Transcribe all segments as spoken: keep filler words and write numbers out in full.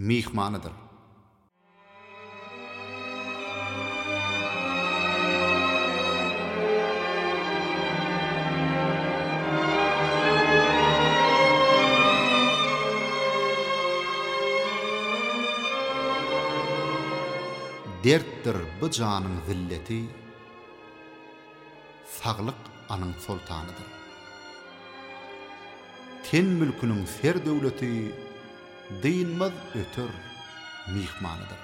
mihmanıdır. Derttir bu canın zilleti, saglyk anyň sultanydyr. Ten mülkünün ser döwleti, diýilmez öter mihmanydyr.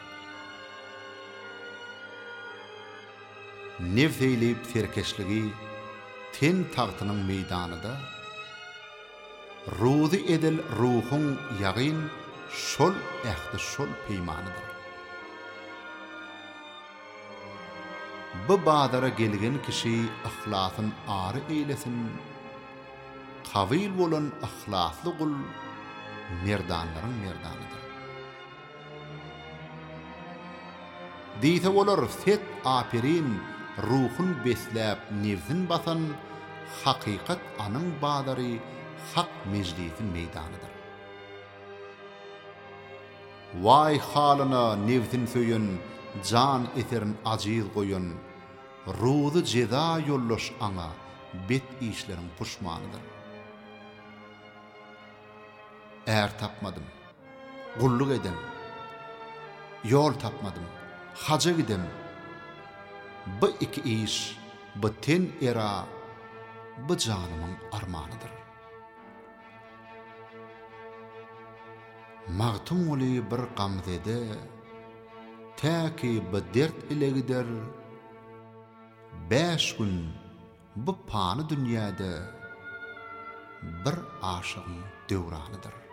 Nefseylip serkeşligi ten tagtynyň meýdanyda, ruzy edil ruhun ýagyn şol ähdi şol peýmanydyr. Bu badara gelgen kişi ahlasyn ary eýlesin, qawyl bolan ahlasly gul merdanlaryň merdanydyr. Diýse bolar set apirin ruhun besläp nevzin basan hakykat anyň badary hak meclisin meýdanydyr. Vay halyna nevzin söýen, can eterin aciz goýun, ruzy jeza ýollaş aňa bet işlerin puşmanydyr. Eğer tapmadım, gulluk edem, yol tapmadım, haca gidem. Bu iki iş, bu ten era, bu canımın armanydyr. Magtum oli bir gamzede, täki bu dert ile gider, beş gün bu pany dünýäde bir aşygyň döwranydyr.